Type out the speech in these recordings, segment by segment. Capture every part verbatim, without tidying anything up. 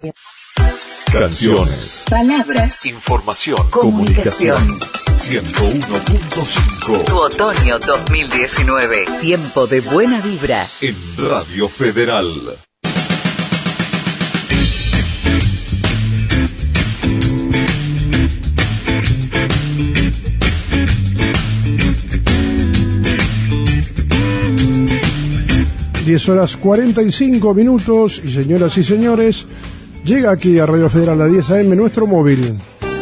Canciones, palabras, información, comunicación. ciento uno punto cinco. Tu otoño dos mil diecinueve. Tiempo de buena vibra. En Radio Federal. diez horas cuarenta y cinco minutos y señoras y señores, llega aquí a Radio Federal a diez a eme nuestro móvil.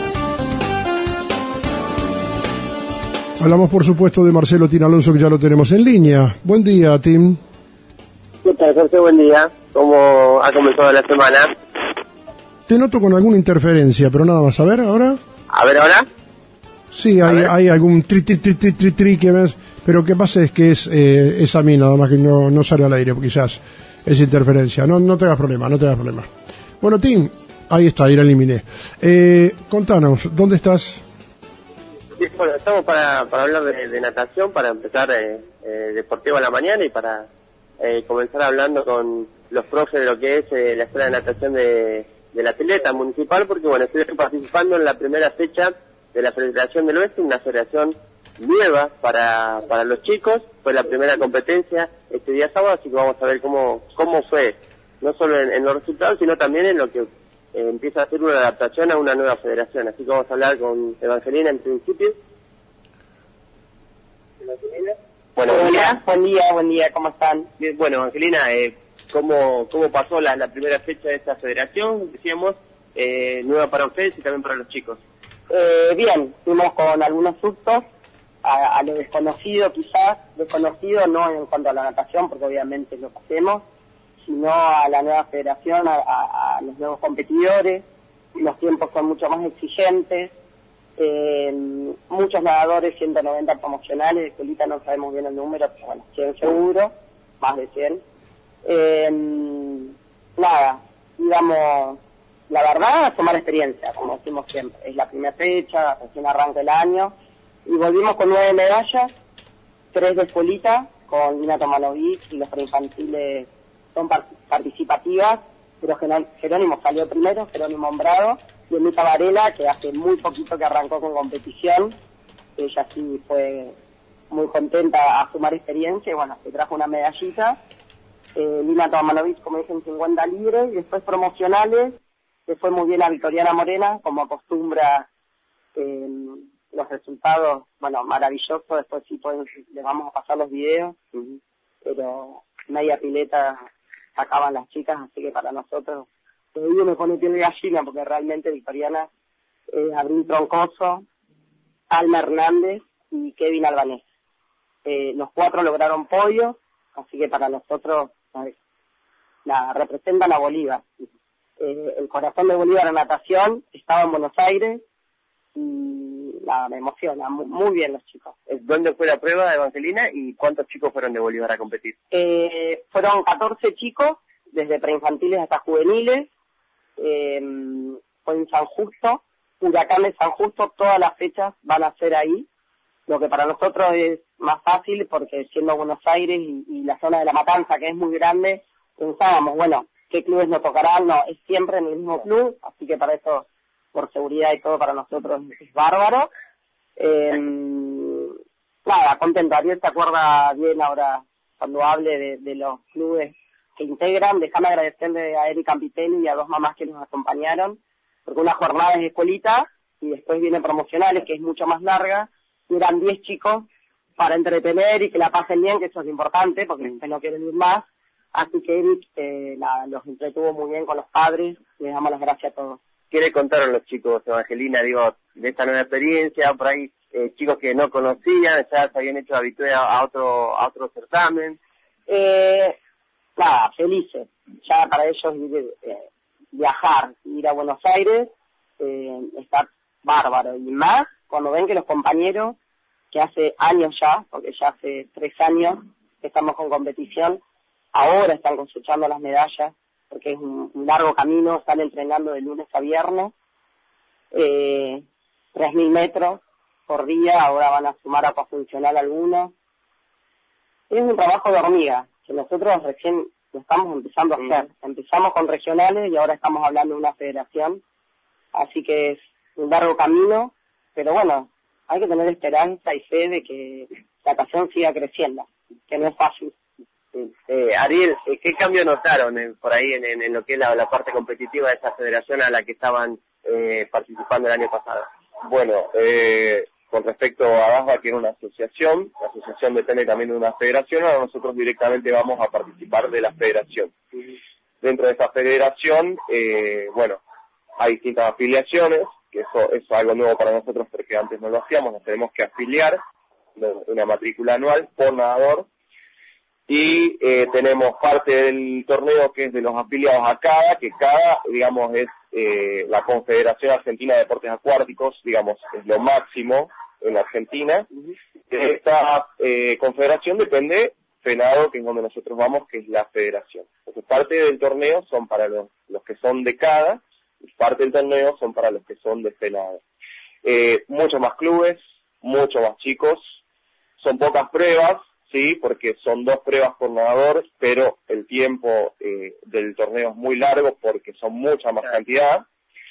Hablamos por supuesto de Marcelo Tin Alonso, que ya lo tenemos en línea. Buen día, Tim. ¿Qué tal, Jorge? Buen día. ¿Cómo ha comenzado la semana? Te noto con alguna interferencia, pero nada más. A ver, ¿ahora? A ver, ¿ahora? Sí, hay, hay algún tri, tri, tri, tri, tri, tri que ves, pero lo que pasa es que es, eh, es a mí nada más, que no, no sale al aire, quizás es interferencia. No, no te hagas problema, no te hagas problema. Bueno, Tim, ahí está, ahí la eliminé. Eh, contanos, ¿dónde estás? Sí, bueno, estamos para, para hablar de, de natación, para empezar eh, eh, deportivo a la mañana y para eh, comenzar hablando con los profes de lo que es eh, la escuela de natación de, de la atleta municipal, porque bueno, estoy participando en la primera fecha de la Federación del Oeste, una federación nueva para para los chicos. Fue la primera competencia este día sábado, así que vamos a ver cómo cómo fue, no solo en, en los resultados, sino también en lo que eh, empieza a ser una adaptación a una nueva federación. Así que vamos a hablar con Evangelina en principio. Evangelina. Bueno, buen día. Buen día, buen día, ¿cómo están? Bien, bueno, Evangelina, eh, ¿cómo, ¿cómo pasó la, la primera fecha de esta federación? Decíamos, eh, nueva para ustedes y también para los chicos. Eh, bien, fuimos con algunos sustos, a, a lo desconocido quizás, desconocido no en cuanto a la natación, porque obviamente lo hacemos, sino a la nueva federación, a, a, a los nuevos competidores. Los tiempos son mucho más exigentes, eh, muchos nadadores, ciento noventa promocionales, de escuelita no sabemos bien el número, pero bueno, cien seguro, más de cien. Eh, nada, digamos, la verdad, tomar experiencia, como decimos siempre. Es la primera fecha, recién arranca el año, y volvimos con nueve medallas, tres de escuelita, con Lina Tomanovic, y los preinfantiles son participativas, pero Jerónimo salió primero, Jerónimo Hombrado, y Emita Varela, que hace muy poquito que arrancó con competición. Ella sí fue muy contenta a sumar experiencia, y bueno, se trajo una medallita. Eh, Lina Tomanovic, como dije, en cincuenta libres, y después promocionales, que fue muy bien a Victoriana Morena, como acostumbra. Eh, los resultados, bueno, maravillosos. Después sí pueden, les vamos a pasar los videos, uh-huh. Pero media pileta sacaban las chicas, así que para nosotros, todavía me pone piel de gallina, porque realmente Victoriana, eh, Abril Troncoso, Alma Hernández y Kevin Albanés. Eh, los cuatro lograron podio, así que para nosotros, ¿sabes? La representan a Bolívar. Eh, el corazón de Bolívar en natación estaba en Buenos Aires, y nada, me emociona, muy, muy bien los chicos. ¿Dónde fue la prueba de Evangelina y cuántos chicos fueron de Bolívar a competir? Eh, fueron catorce chicos, desde preinfantiles hasta juveniles. Eh, fue en San Justo, Huracán de San Justo, todas las fechas van a ser ahí, lo que para nosotros es más fácil, porque siendo Buenos Aires y, y la zona de La Matanza, que es muy grande, pensábamos, bueno, ¿qué clubes nos tocarán? No, es siempre en el mismo club, así que para eso, por seguridad y todo, para nosotros es bárbaro. Eh, nada, contento. Ariel se acuerda bien ahora cuando hable de, de los clubes que integran. Déjame agradecerle a Erika Campitelli y a dos mamás que nos acompañaron, porque una jornada es escuelita y después viene promocionales, que es mucho más larga, y eran diez chicos para entretener y que la pasen bien, que eso es importante, porque después no quieren ir más. Así que Eric eh, la, los entretuvo muy bien con los padres, y les damos las gracias a todos. ¿Qué le contaron los chicos, Evangelina, digo, de esta nueva experiencia? Por ahí, eh, chicos que no conocían, ya se habían hecho habitué a, a otro a otro certamen. Eh, nada, felices. Ya para ellos ir, eh, viajar, ir a Buenos Aires, eh, está bárbaro. Y más cuando ven que los compañeros, que hace años ya, porque ya hace tres años que estamos con competición, ahora están cosechando las medallas, porque es un, un largo camino, están entrenando de lunes a viernes, eh, tres mil metros por día, ahora van a sumar aquafuncional algunos. Es un trabajo de hormiga, que nosotros recién lo estamos empezando a hacer. Empezamos con regionales y ahora estamos hablando de una federación, así que es un largo camino, pero bueno, hay que tener esperanza y fe de que la natación siga creciendo, que no es fácil. Eh, Ariel, ¿qué cambio notaron en, por ahí en, en, en lo que es la, la parte competitiva de esa federación a la que estaban eh, participando el año pasado? Bueno, eh, con respecto a DASBA, que era una asociación, la asociación depende también de una federación, ahora nosotros directamente vamos a participar de la federación. Dentro de esa federación, eh, bueno, hay distintas afiliaciones, que eso, eso es algo nuevo para nosotros porque antes no lo hacíamos, nos tenemos que afiliar, una matrícula anual por nadador, y eh, tenemos parte del torneo que es de los afiliados a CADA, que CADA, digamos, es eh, la Confederación Argentina de Deportes Acuáticos, digamos, es lo máximo en Argentina. De esta eh, confederación depende FENADO, que es donde nosotros vamos, que es la federación. Entonces, parte del torneo son para los, los que son de CADA, y parte del torneo son para los que son de FENADO. Eh, muchos más clubes, muchos más chicos, son pocas pruebas, sí, porque son dos pruebas por nadador, pero el tiempo eh, del torneo es muy largo porque son mucha más cantidad.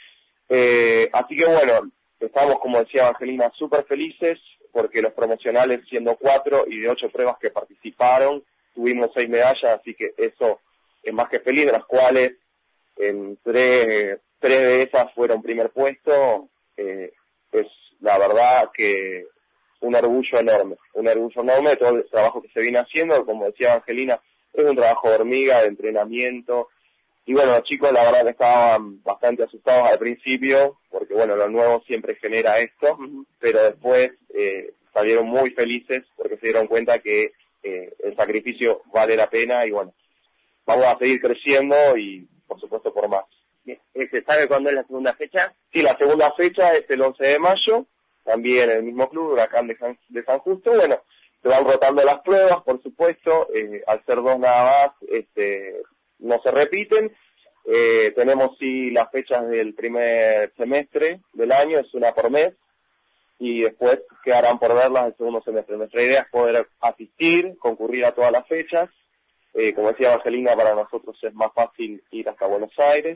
Eh, así que bueno, estamos, como decía Evangelina, súper felices porque los promocionales, siendo cuatro y de ocho pruebas que participaron, tuvimos seis medallas, así que eso es más que feliz, de las cuales en tres, tres de esas fueron primer puesto. Eh, es la verdad que un orgullo enorme, un orgullo enorme de todo el trabajo que se viene haciendo. Como decía Angelina, es un trabajo de hormiga, de entrenamiento, y bueno, los chicos la verdad que estaban bastante asustados al principio, porque bueno, lo nuevo siempre genera esto, pero después eh, salieron muy felices porque se dieron cuenta que eh, el sacrificio vale la pena, y bueno, vamos a seguir creciendo y por supuesto por más. ¿Se sabe cuándo es la segunda fecha? Sí, la segunda fecha es el once de mayo, también en el mismo club, Huracán de San, de San Justo. Bueno, se van rotando las pruebas, por supuesto, eh, al ser dos nada más, este, no se repiten. Eh, tenemos sí las fechas del primer semestre del año, es una por mes, y después quedarán por verlas el segundo semestre. Nuestra idea es poder asistir, concurrir a todas las fechas. Eh, como decía Evangelina, para nosotros es más fácil ir hasta Buenos Aires.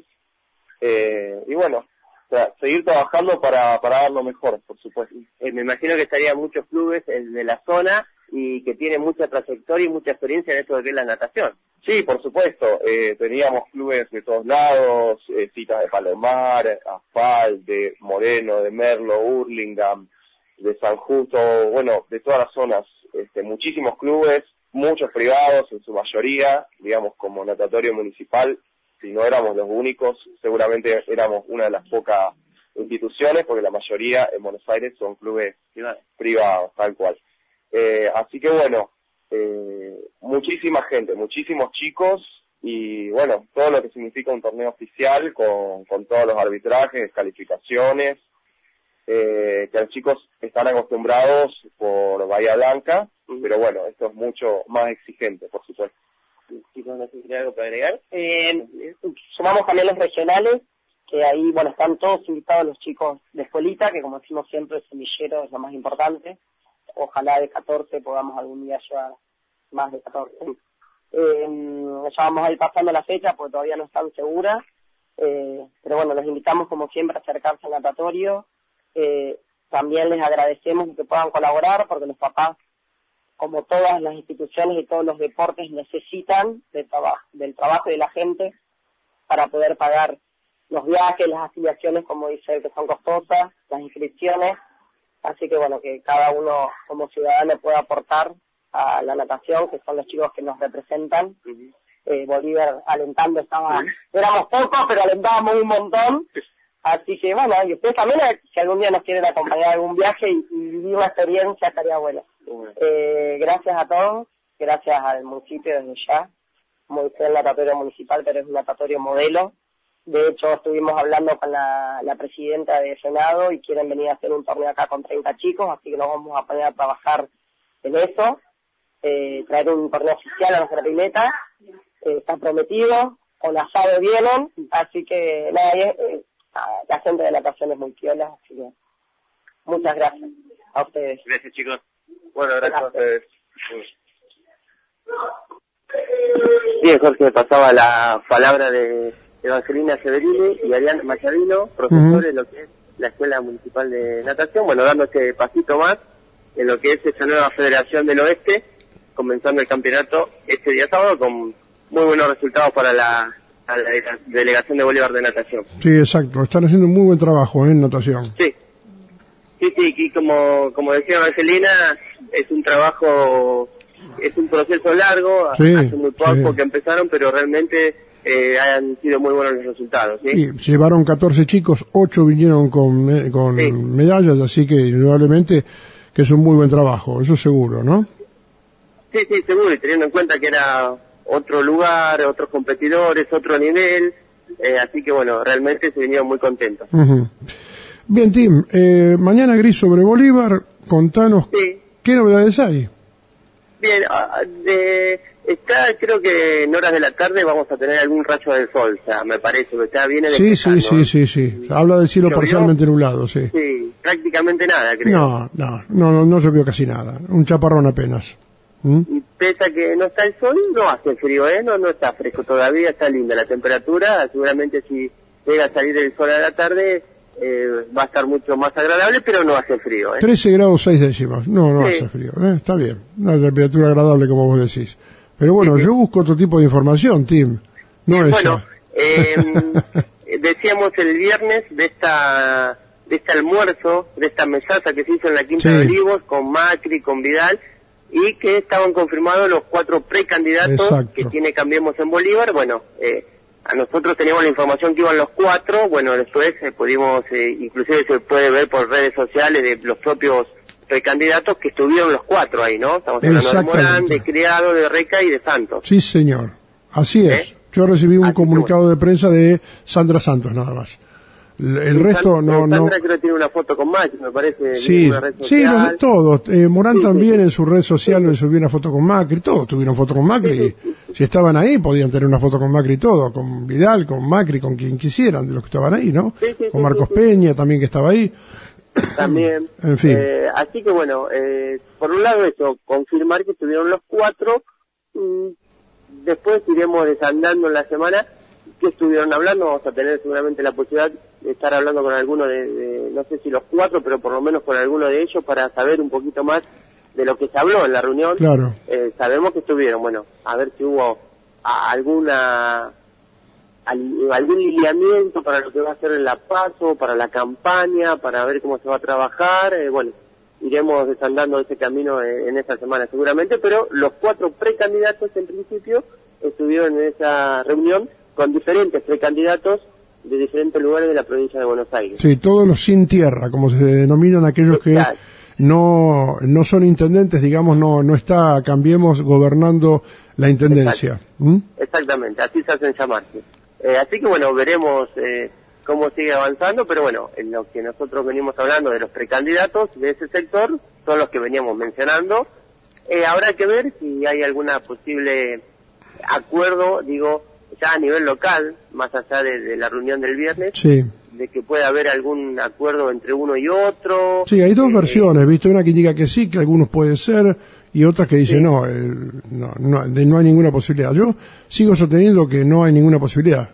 Eh, y bueno, o sea, seguir trabajando para, para dar lo mejor, por supuesto. Eh, me imagino que estarían muchos clubes eh, de la zona y que tienen mucha trayectoria y mucha experiencia en esto de que es la natación. Sí, por supuesto. Eh, teníamos clubes de todos lados, eh, citas de Palomar, Asfalt, de Moreno, de Merlo, Hurlingham, de San Justo, bueno, de todas las zonas. Este, muchísimos clubes, muchos privados en su mayoría, digamos, como natatorio municipal. Si no éramos los únicos, seguramente éramos una de las pocas instituciones, porque la mayoría en Buenos Aires son clubes privados, tal cual. Eh, así que bueno, eh, muchísima gente, muchísimos chicos, y bueno, todo lo que significa un torneo oficial con, con todos los arbitrajes, calificaciones, eh, que los chicos están acostumbrados por Bahía Blanca, pero bueno, esto es mucho más exigente, por supuesto. Chicos, ¿no tienen algo para agregar? Eh, sumamos también los regionales, que ahí, bueno, están todos invitados los chicos de escuelita, que como decimos siempre, el semillero es lo más importante. Ojalá de catorce podamos algún día llevar más de catorce. Eh, ya vamos a ir pasando la fecha, porque todavía no están seguras. Eh, pero bueno, los invitamos como siempre a acercarse al natatorio. Eh, también les agradecemos que puedan colaborar, porque los papás, como todas las instituciones y todos los deportes, necesitan de traba- del trabajo de la gente para poder pagar los viajes, las afiliaciones, como dice, que son costosas, las inscripciones. Así que bueno, que cada uno como ciudadano pueda aportar a la natación, que son los chicos que nos representan. Uh-huh. eh, Bolívar alentando estaba, uh-huh. éramos pocos, pero alentábamos un montón. Así que bueno, y ustedes también, si algún día nos quieren acompañar a algún viaje y, y vivir una experiencia, estaría bueno. Uh-huh. Eh, gracias a todos, gracias al municipio desde ya. Como dice el natatorio municipal, pero es un natatorio modelo. De hecho, estuvimos hablando con la, la presidenta de Senado y quieren venir a hacer un torneo acá con treinta chicos, así que nos vamos a poner a trabajar en eso, eh, traer un torneo oficial a nuestra pileta, eh, está prometido, con asado vienen, así que nada, eh, la gente de natación es muy piola, así que muchas gracias a ustedes. Gracias, chicos. Bueno, gracias, gracias. a ustedes. Bien, Jorge, pasaba la palabra de Evangelina Severini y Arián Mayadino, profesores uh-huh. de lo que es la Escuela Municipal de Natación, bueno, dando este pasito más en lo que es esta nueva Federación del Oeste, comenzando el campeonato este día sábado con muy buenos resultados para la, la delegación de Bolívar de natación. Sí, exacto, están haciendo un muy buen trabajo ¿eh? en natación. Sí, sí, sí, y como, como decía Evangelina, es un trabajo, es un proceso largo, sí, hace muy poco sí. que empezaron, pero realmente eh, han sido muy buenos los resultados. ¿sí? Sí, llevaron catorce chicos, ocho vinieron con, con sí. medallas, así que indudablemente que es un muy buen trabajo, eso seguro, ¿no? Sí, sí, seguro, y teniendo en cuenta que era otro lugar, otros competidores, otro nivel, eh, así que bueno, realmente se vinieron muy contentos. Uh-huh. Bien, Tim, eh, mañana gris sobre Bolívar, contanos sí. qué novedades hay. Bien, eh, está, creo que en horas de la tarde vamos a tener algún rayo de sol, o sea, me parece, que está bien Sí, sí, sí, sí, sí, habla del cielo parcialmente nublado, sí. Sí, prácticamente nada, creo. No, no, no, no, no llovió casi nada, un chaparrón apenas. ¿Mm? Y pese a que no está el sol, no hace frío, ¿eh? No, no está fresco todavía, está linda la temperatura, seguramente si llega a salir el sol a la tarde eh, va a estar mucho más agradable, pero no hace frío, ¿eh? trece grados seis décimas, no, no sí. hace frío, ¿eh? Está bien, una temperatura agradable como vos decís. Pero bueno, sí, sí. yo busco otro tipo de información, Tim, no esa. Bueno, eh, decíamos el viernes de esta de este almuerzo, de esta mesaza que se hizo en la Quinta sí. de Olivos, con Macri, con Vidal, y que estaban confirmados los cuatro precandidatos Exacto. que tiene Cambiemos en Bolívar. Bueno, eh, a nosotros teníamos la información que iban los cuatro, bueno, después eh, pudimos, eh, inclusive se puede ver por redes sociales de los propios precandidatos que estuvieron los cuatro ahí, ¿no? Estamos hablando de Morán, de Criado, de Reca y de Santos. Sí, señor, así es. ¿Eh? Yo recibí un así comunicado bueno. de prensa de Sandra Santos, nada más. El, el resto Sandra, no... Sandra no... creo que tiene una foto con Macri, me parece. Sí, una red sí, los de todos. Eh, Morán sí, también sí. en su red social sí, le subió una foto con Macri, todos tuvieron foto con Macri. Sí, sí, sí. Si estaban ahí podían tener una foto con Macri y todo, con Vidal, con Macri, con quien quisieran de los que estaban ahí, ¿no? Sí, sí, con sí, Marcos sí, Peña sí. también que estaba ahí. También. En fin. Eh, así que bueno, eh, por un lado eso, confirmar que estuvieron los cuatro. Mm, después iremos desandando en la semana que estuvieron hablando. Vamos a tener seguramente la posibilidad de estar hablando con alguno de, de, no sé si los cuatro, pero por lo menos con alguno de ellos para saber un poquito más de lo que se habló en la reunión. Claro. Eh, sabemos que estuvieron, bueno, a ver si hubo a, alguna al, algún lineamiento para lo que va a ser en la PASO, para la campaña, para ver cómo se va a trabajar. Eh, bueno, iremos desandando ese camino en, en esta semana seguramente, pero los cuatro precandidatos en principio estuvieron en esa reunión con diferentes precandidatos de diferentes lugares de la provincia de Buenos Aires. Sí, todos los sin tierra, como se denominan aquellos Exacto. que no no son intendentes, digamos, no no está Cambiemos gobernando la intendencia. ¿Mm? Exactamente, así se hacen llamarse. Eh, así que bueno, veremos eh, cómo sigue avanzando, pero bueno, en lo que nosotros venimos hablando de los precandidatos de ese sector, son los que veníamos mencionando. Eh, habrá que ver si hay alguna posible acuerdo, digo, ya a nivel local, más allá de, de la reunión del viernes, sí. de que pueda haber algún acuerdo entre uno y otro. Sí, hay dos eh, versiones, ¿viste? Una que diga que sí, que algunos puede ser, y otra que dice sí. no, eh, no, no, de, no hay ninguna posibilidad. Yo sigo sosteniendo que no hay ninguna posibilidad.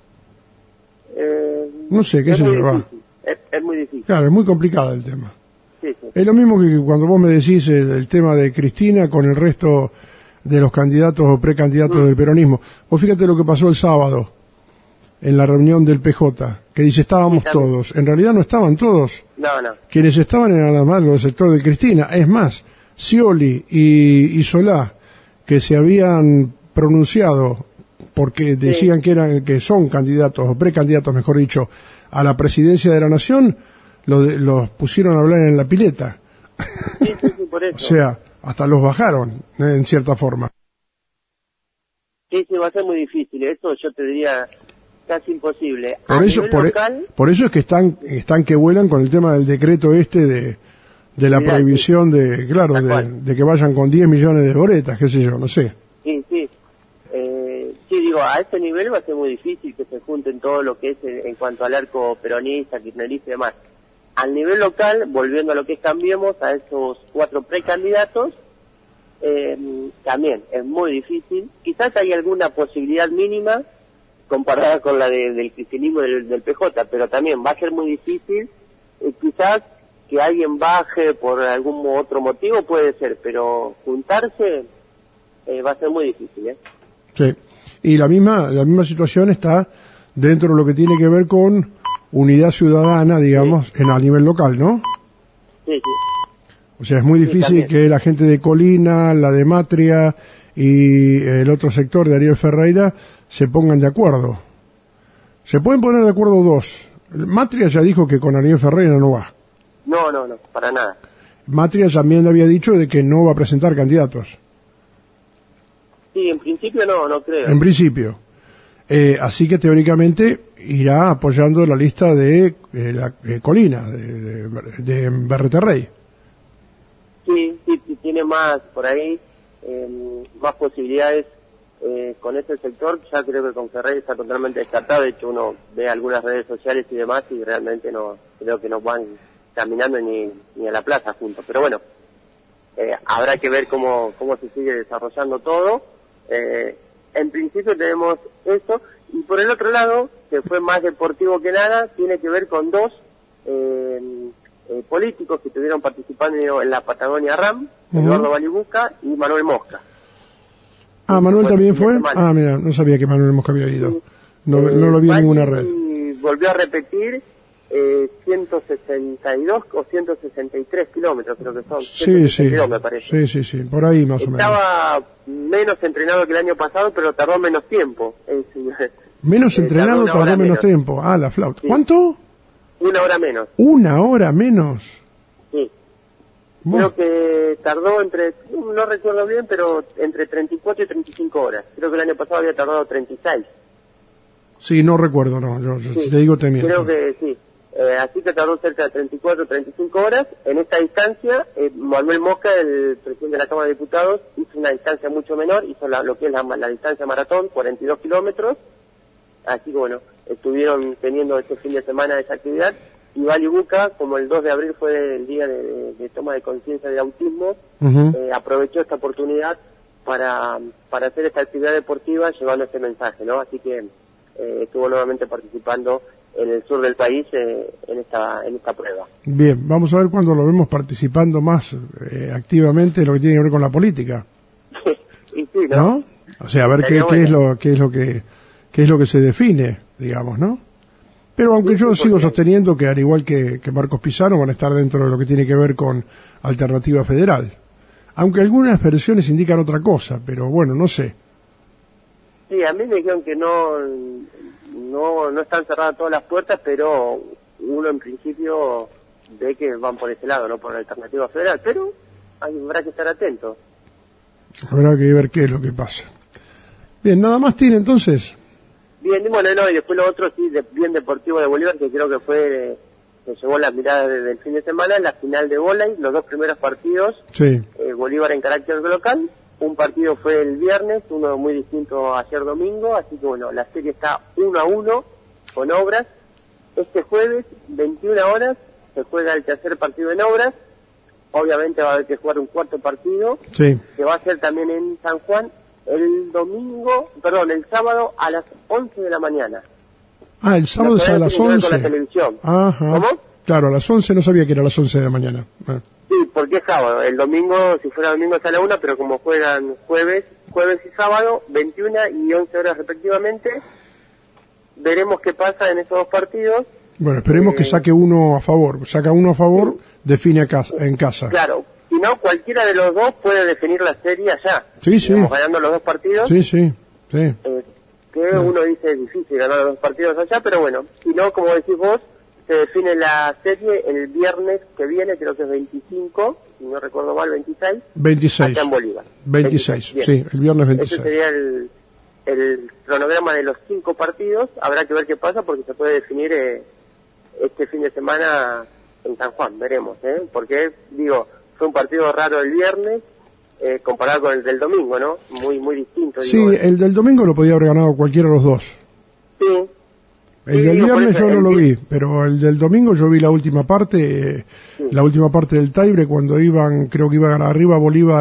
Eh, no sé, qué se va. Es, es muy difícil. Claro, es muy complicado el tema. Sí, sí. Es lo mismo que cuando vos me decís el, el tema de Cristina con el resto de los candidatos o precandidatos mm. del peronismo. Vos fíjate lo que pasó el sábado en la reunión del P J, que dice estábamos sí, todos. En realidad no estaban todos. No, no. Quienes estaban eran nada más los del sector de Cristina. Es más, Scioli y, y Solá, que se habían pronunciado porque decían sí. que eran que son candidatos o precandidatos, mejor dicho, a la presidencia de la nación, los lo los pusieron a hablar en la pileta. Sí, sí, sí, por eso. O sea, hasta los bajaron, ¿eh? En cierta forma. Sí, sí, va a ser muy difícil. Eso yo te diría casi imposible. Por eso, por, local, por eso es que están están que vuelan con el tema del decreto este de de la mirá, prohibición sí. de, claro, de, de que vayan con diez millones de boletas, qué sé yo, no sé. Sí, sí. Eh, sí, digo, a este nivel va a ser muy difícil que se junten todo lo que es en, en cuanto al arco peronista, kirchnerista y demás. Al nivel local, volviendo a lo que es Cambiemos, a esos cuatro precandidatos, eh, también es muy difícil. Quizás hay alguna posibilidad mínima comparada con la de, del cristianismo del, del P J, pero también va a ser muy difícil. Eh, quizás que alguien baje por algún otro motivo puede ser, pero juntarse eh, va a ser muy difícil, ¿eh? Sí, y la misma, la misma situación está dentro de lo que tiene que ver con unidad ciudadana, digamos, sí. en a nivel local, ¿no? Sí, sí. O sea, es muy difícil sí, que la gente de Colina, la de Matria y el otro sector de Ariel Ferreira se pongan de acuerdo. Se pueden poner de acuerdo dos. Matria ya dijo que con Ariel Ferreira no va. No, no, no, para nada. Matria también le había dicho de que no va a presentar candidatos. Sí, en principio no, no creo. En principio. Eh, así que teóricamente irá apoyando la lista de eh, la eh, Colina, de, de, de Berreterrey. Sí, sí, sí, tiene más por ahí, eh, más posibilidades eh, con este sector. Ya creo que con Ferrey está totalmente descartado. De hecho, uno ve algunas redes sociales y demás y realmente no creo que no van caminando ni, ni a la plaza juntos. Pero bueno, eh, habrá que ver cómo, cómo se sigue desarrollando todo. Eh, en principio tenemos eso. Y por el otro lado, que fue más deportivo que nada, tiene que ver con dos eh, eh, políticos que estuvieron participando en la Patagonia RAM, uh-huh. Eduardo Balibuca y Manuel Mosca. Ah, Manuel también fue. Ah, mira, no sabía que Manuel Mosca había ido. No, eh, no lo vi en ninguna red. Y volvió a repetir eh, ciento sesenta y dos o ciento sesenta y tres kilómetros, creo que son. Sí, sí. Me parece. Sí, sí, sí, por ahí más Estaba o menos. Estaba menos entrenado que el año pasado, pero tardó menos tiempo. Es, menos eh, entrenado, tardó, tardó menos, menos tiempo. Ah, la flauta. Sí. ¿Cuánto? Una hora menos. ¿Una hora menos? Sí. Bueno. Creo que tardó entre, no recuerdo bien, pero entre treinta y cuatro y treinta y cinco horas. Creo que el año pasado había tardado treinta y seis. Sí, no recuerdo, no. Yo, yo sí. te digo te miento. Creo que sí. Eh, así que tardó cerca de treinta y cuatro, treinta y cinco horas. En esta distancia, eh, Manuel Mosca, el presidente de la Cámara de Diputados, hizo una distancia mucho menor, hizo la, lo que es la, la distancia maratón, cuarenta y dos kilómetros. Así que bueno, estuvieron teniendo este fin de semana esa actividad. Y Balibuca, como el dos de abril fue el día de, de, de toma de conciencia del autismo, uh-huh. eh, aprovechó esta oportunidad para, para hacer esta actividad deportiva llevando este mensaje, ¿no? Así que eh, estuvo nuevamente participando en el sur del país eh, en esta en esta prueba. Bien, vamos a ver cuándo lo vemos participando más eh, activamente en lo que tiene que ver con la política. y sí, ¿no? ¿No? O sea, a ver qué, qué es lo qué es lo que qué es lo que se define, digamos, ¿no? Pero aunque yo sigo sosteniendo que al igual que, que Marcos Pizarro van a estar dentro de lo que tiene que ver con Alternativa Federal. Aunque algunas versiones indican otra cosa, pero bueno, no sé. Sí, a mí me dijeron que no no no están cerradas todas las puertas, pero uno en principio ve que van por ese lado, no por la Alternativa Federal, pero habrá que estar atento. Habrá que ver qué es lo que pasa. Bien, nada más tiene entonces. Bien, bueno, no, y después lo otro sí, de, bien deportivo de Bolívar, que creo que fue, que llevó las miradas desde el fin de semana, la final de vóley, los dos primeros partidos, sí. eh, Bolívar en carácter local, un partido fue el viernes, uno muy distinto a ayer domingo, así que bueno, la serie está uno a uno con Obras. Este jueves, veintiuna horas, se juega el tercer partido en Obras, obviamente va a haber que jugar un cuarto partido, sí. que va a ser también en San Juan, el domingo, perdón, el sábado a las once de la mañana. Ah, el sábado es a las once. Con la televisión. Ajá. ¿Cómo? Claro, a las once, no sabía que era a las once de la mañana. Ah. Sí, porque es sábado. El domingo, si fuera domingo es a la una, pero como juegan jueves, jueves y sábado, veintiuna y once horas respectivamente, veremos qué pasa en esos dos partidos. Bueno, esperemos eh, que saque uno a favor. Saca uno a favor, sí. Define a casa, en casa. Claro. Si no, cualquiera de los dos puede definir la serie allá. Sí, sí. Digamos, ganando los dos partidos. Sí, sí, sí. Eh, que sí. Uno dice es difícil ganar los dos partidos allá, pero bueno, si no, como decís vos, se define la serie el viernes que viene, creo que es veinticinco, si no recuerdo mal, veintiséis. veintiséis. Acá en Bolívar. veintiséis, veintiséis. Sí, el viernes veintiséis. Ese sería el, el cronograma de los cinco partidos. Habrá que ver qué pasa porque se puede definir eh, este fin de semana en San Juan, veremos, ¿eh? Porque, digo, fue un partido raro el viernes, eh, comparado con el del domingo, ¿no? Muy muy distinto. Sí, digo, el del domingo lo podía haber ganado cualquiera de los dos. Sí. El sí, del digo, viernes eso, yo no el... lo vi, pero el del domingo yo vi la última parte, eh, sí. la última parte del Taibre, cuando iban, creo que iba a ganar arriba Bolívar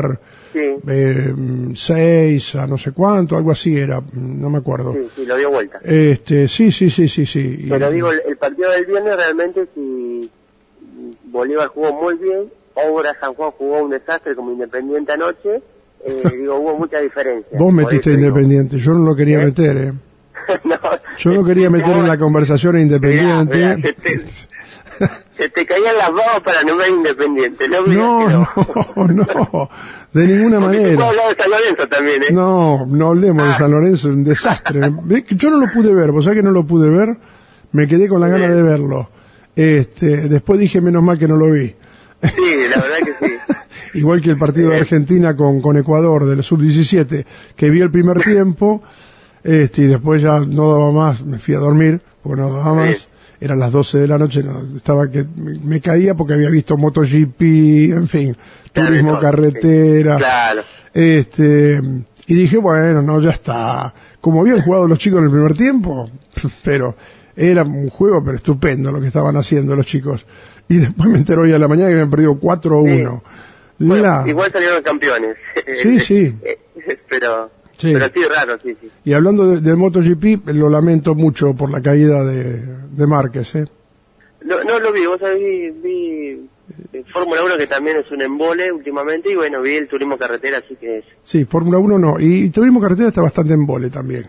Sí. Eh, seis a no sé cuánto, algo así era, no me acuerdo. Sí, sí, lo dio vuelta. Este, sí, sí, sí, sí, sí. Pero y, digo, el, el partido del viernes realmente si Bolívar jugó muy bien, Obras San Juan jugó un desastre como Independiente anoche, eh, digo, hubo mucha diferencia. Vos metiste a Independiente, yo no lo quería ¿Eh? meter, eh. no, Yo no quería meter en la conversación a Independiente. Mirá, mirá, se, te, se te caían las babas para no ver Independiente, ¿no? No, no, no, no, de ninguna Porque manera. te puedo hablar de San Lorenzo también, ¿eh? No, no hablemos Ah. de San Lorenzo, un desastre. Yo no lo pude ver, vos sabés que no lo pude ver, me quedé con la gana de verlo. Este, después dije, menos mal que no lo vi. Sí, la verdad que sí. Igual que el partido de Argentina con, con Ecuador, del sub diecisiete, que vi el primer tiempo, este, y después ya no daba más, me fui a dormir, porque no daba más. Sí. Eran las doce de la noche, no, estaba que me, me caía porque había visto MotoGP, en fin, turismo carretera. Claro. Este, y dije, bueno, no, ya está. Como habían jugado los chicos en el primer tiempo, pero era un juego pero estupendo lo que estaban haciendo los chicos. Y después me enteré hoy a la mañana que habían perdido cuatro a uno. Sí. Bueno, La... igual salieron campeones. Sí, sí. pero, Sí. pero sí, raro, sí, sí. Y hablando de, del MotoGP, lo lamento mucho por la caída de, de Márquez, ¿eh? No, no lo vi, vos sabés, vi, vi eh, Fórmula uno que también es un embole últimamente y bueno, vi el turismo carretera, así que es... Sí, Fórmula uno no. Y, y Turismo Carretera está bastante en vole también.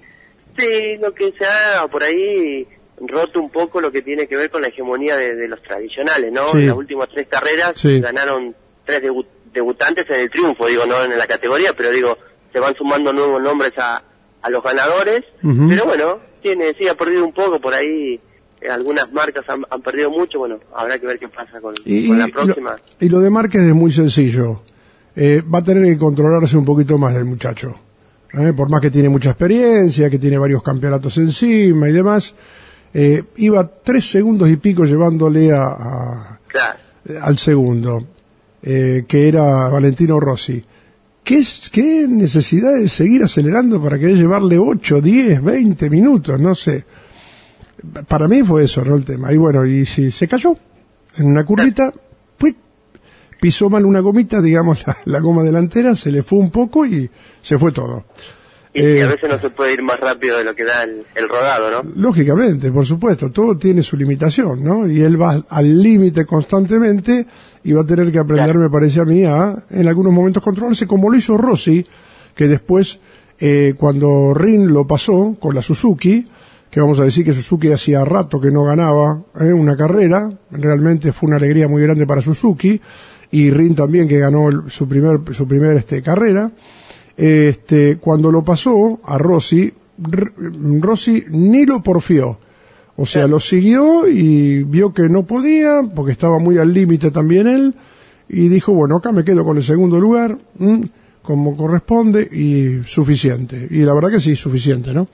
Sí, lo que se ha por ahí roto un poco lo que tiene que ver con la hegemonía de, de los tradicionales, ¿no? Sí. En las últimas tres carreras Sí. ganaron tres debu- debutantes en el triunfo, digo, no en la categoría, pero digo, se van sumando nuevos nombres a, a los ganadores, Ujú. pero bueno, tiene, sí, ha perdido un poco por ahí, eh, algunas marcas han, han perdido mucho, bueno, habrá que ver qué pasa con, Y, con la y próxima. lo, y lo de Márquez es muy sencillo. Eh, va a tener que controlarse un poquito más el muchacho. ¿eh? Por más que tiene mucha experiencia, que tiene varios campeonatos encima y demás. Eh, iba tres segundos y pico llevándole a, a- Claro. al segundo, eh, que era Valentino Rossi. ¿Qué, es, ¿Qué necesidad de seguir acelerando para querer llevarle ocho, diez, veinte minutos? No sé. Para mí fue eso, ¿no? El tema. Y bueno, y si se cayó en una curvita, fue, pisó mal una gomita, digamos, la, la goma delantera, se le fue un poco y se fue todo. Y, Eh, y a veces no se puede ir más rápido de lo que da el, el rodado, ¿no? Lógicamente, por supuesto, todo tiene su limitación, ¿no? Y él va al límite constantemente y va a tener que aprender, Claro. me parece a mí, a en algunos momentos controlarse, como lo hizo Rossi, que después, eh, cuando Rin lo pasó con la Suzuki, que vamos a decir que Suzuki hacía rato que no ganaba eh, una carrera, realmente fue una alegría muy grande para Suzuki, y Rin también que ganó el- su primer, su primer este, carrera. Este, cuando lo pasó a Rossi, R- Rossi ni lo porfió. O sea, lo siguió y vio que no podía, porque estaba muy al límite también él, y dijo, bueno, acá me quedo con el segundo lugar, ¿m? como corresponde, y suficiente. Y la verdad que sí, suficiente, ¿no?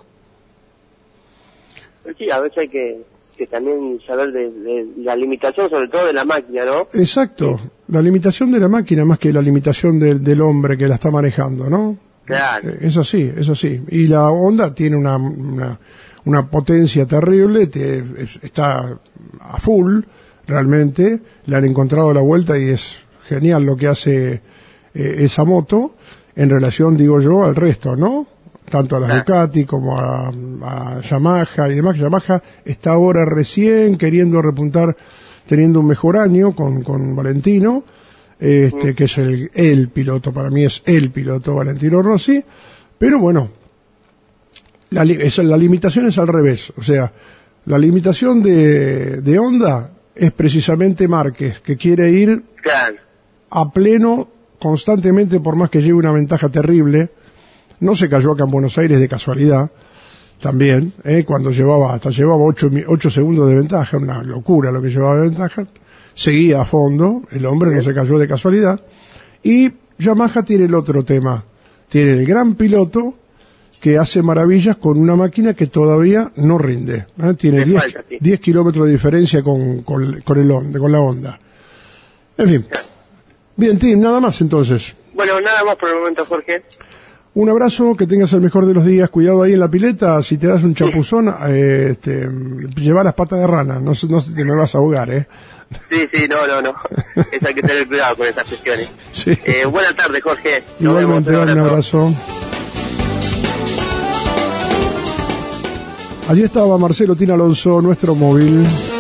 Sí, a veces hay que, que también saber de, de la limitación, sobre todo de la máquina, ¿no? Exacto, la limitación de la máquina más que la limitación del, del hombre que la está manejando, ¿no? Claro. Eh, Es así, es así. Y la Honda tiene una, una, una potencia terrible, te- es- está a full, realmente. Le han encontrado la vuelta y es genial lo que hace eh, esa moto en relación, digo yo, al resto, ¿no? Tanto a las Claro. Ducati como a, a Yamaha y demás. Yamaha está ahora recién queriendo repuntar, teniendo un mejor año con, con Valentino. Este, que es el, el piloto, para mí es el piloto Valentino Rossi, pero bueno, la, li- esa- la limitación es al revés, o sea, la limitación de, de Honda es precisamente Márquez, que quiere ir Claro. a pleno constantemente, por más que lleve una ventaja terrible. No se cayó acá en Buenos Aires de casualidad, también, ¿eh? cuando llevaba, hasta llevaba ocho, mi- ocho segundos de ventaja, una locura lo que llevaba de ventaja. Seguía a fondo, el hombre no se cayó de casualidad. Y Yamaha tiene el otro tema, tiene el gran piloto que hace maravillas con una máquina que todavía no rinde, ¿eh? Tiene Le diez falta, sí. diez kilómetros de diferencia con, con, con el Honda, con la Honda. En fin. Bien, Tim, nada más entonces. Bueno, nada más por el momento, Jorge. Un abrazo, que tengas el mejor de los días. Cuidado ahí en la pileta, si te das un chapuzón, eh, este, lleva las patas de rana, no, no te me vas a ahogar, ¿eh? Sí, sí, no, no, no. Eso hay que tener cuidado con esas cuestiones. Sí. Eh, buena tarde, Jorge. Nos Igualmente, vemos. un abrazo. Allí estaba Marcelo Tina Alonso, nuestro móvil.